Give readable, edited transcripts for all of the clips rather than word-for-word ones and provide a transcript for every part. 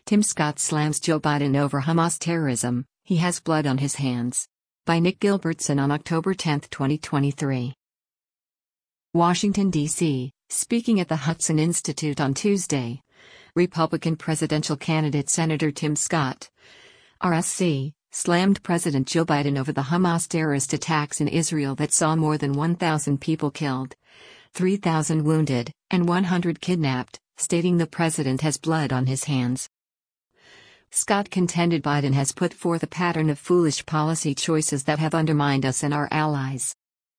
Tim Scott slams Joe Biden over Hamas terrorism, he has blood on his hands. By Nick Gilbertson on October 10, 2023. Washington, D.C., speaking at the Hudson Institute on Tuesday. Republican presidential candidate Senator Tim Scott, RSC, slammed President Joe Biden over the Hamas terrorist attacks in Israel that saw more than 1,000 people killed, 3,000 wounded, and 100 kidnapped, stating the president has blood on his hands. Scott contended Biden has put forth a pattern of foolish policy choices that have undermined us and our allies.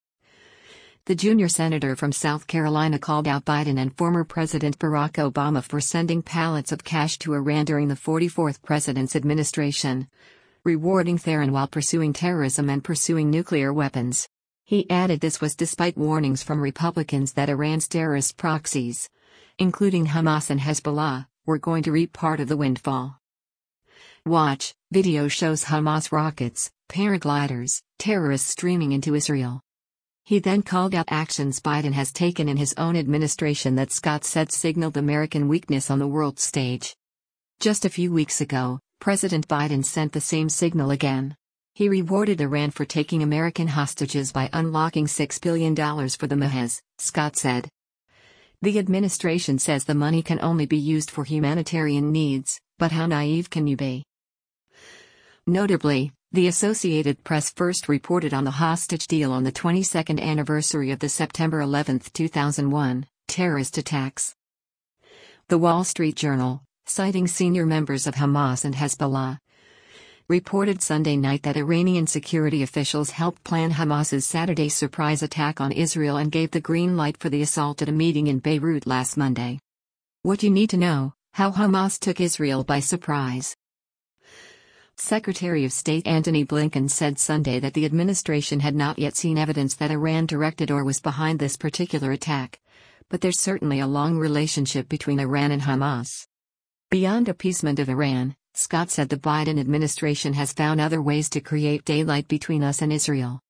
The junior senator from South Carolina called out Biden and former President Barack Obama for sending pallets of cash to Iran during the 44th president's administration, rewarding Tehran while pursuing terrorism and pursuing nuclear weapons. He added this was despite warnings from Republicans that Iran's terrorist proxies, including Hamas and Hezbollah, were going to reap part of the windfall. Watch, video shows Hamas rockets, paragliders, terrorists streaming into Israel. He then called out actions Biden has taken in his own administration that Scott said signaled American weakness on the world stage. Just a few weeks ago, President Biden sent the same signal again. He rewarded Iran for taking American hostages by unlocking $6 billion for the Mahrez, Scott said. The administration says the money can only be used for humanitarian needs, but how naive can you be? Notably, the Associated Press first reported on the hostage deal on the 22nd anniversary of the September 11, 2001, terrorist attacks. The Wall Street Journal, citing senior members of Hamas and Hezbollah, reported Sunday night that Iranian security officials helped plan Hamas's Saturday surprise attack on Israel and gave the green light for the assault at a meeting in Beirut last Monday. What you need to know: how Hamas took Israel by surprise. Secretary of State Antony Blinken said Sunday that the administration had not yet seen evidence that Iran directed or was behind this particular attack, but there's certainly a long relationship between Iran and Hamas. Beyond appeasement of Iran, Scott said the Biden administration has found other ways to create daylight between us and Israel.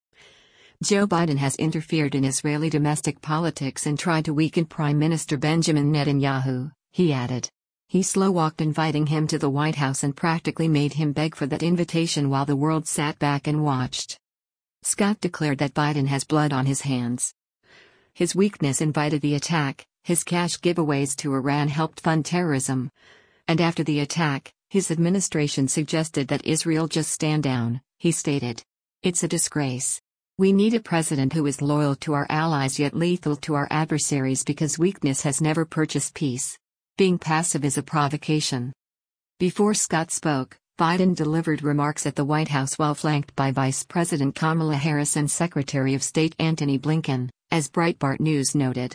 Joe Biden has interfered in Israeli domestic politics and tried to weaken Prime Minister Benjamin Netanyahu, he added. He slow-walked inviting him to the White House and practically made him beg for that invitation while the world sat back and watched. Scott declared that Biden has blood on his hands. His weakness invited the attack, his cash giveaways to Iran helped fund terrorism. And after the attack, his administration suggested that Israel just stand down, he stated. It's a disgrace. We need a president who is loyal to our allies yet lethal to our adversaries because weakness has never purchased peace. Being passive is a provocation. Before Scott spoke, Biden delivered remarks at the White House while flanked by Vice President Kamala Harris and Secretary of State Antony Blinken, as Breitbart News noted.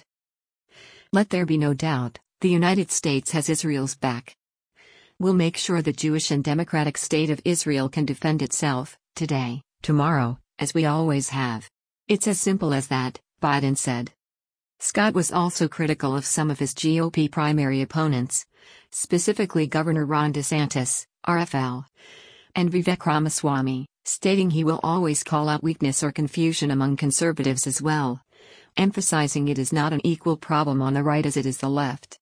Let there be no doubt, the United States has Israel's back. We'll make sure the Jewish and democratic state of Israel can defend itself, today, tomorrow, as we always have. It's as simple as that, Biden said. Scott was also critical of some of his GOP primary opponents, specifically Governor Ron DeSantis, RFL, and Vivek Ramaswamy, stating he will always call out weakness or confusion among conservatives as well, emphasizing it is not an equal problem on the right as it is the left.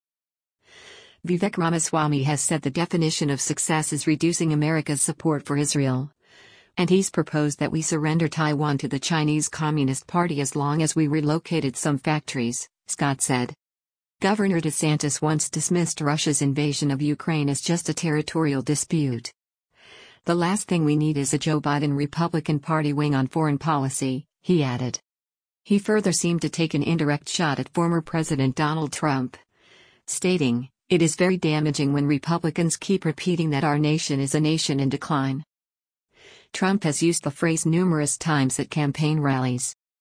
Vivek Ramaswamy has said the definition of success is reducing America's support for Israel. And he's proposed that we surrender Taiwan to the Chinese Communist Party as long as we relocated some factories, Scott said. Governor DeSantis once dismissed Russia's invasion of Ukraine as just a territorial dispute. The last thing we need is a Joe Biden Republican Party wing on foreign policy, he added. He further seemed to take an indirect shot at former President Donald Trump, stating, "It is very damaging when Republicans keep repeating that our nation is a nation in decline." Trump has used the phrase numerous times at campaign rallies.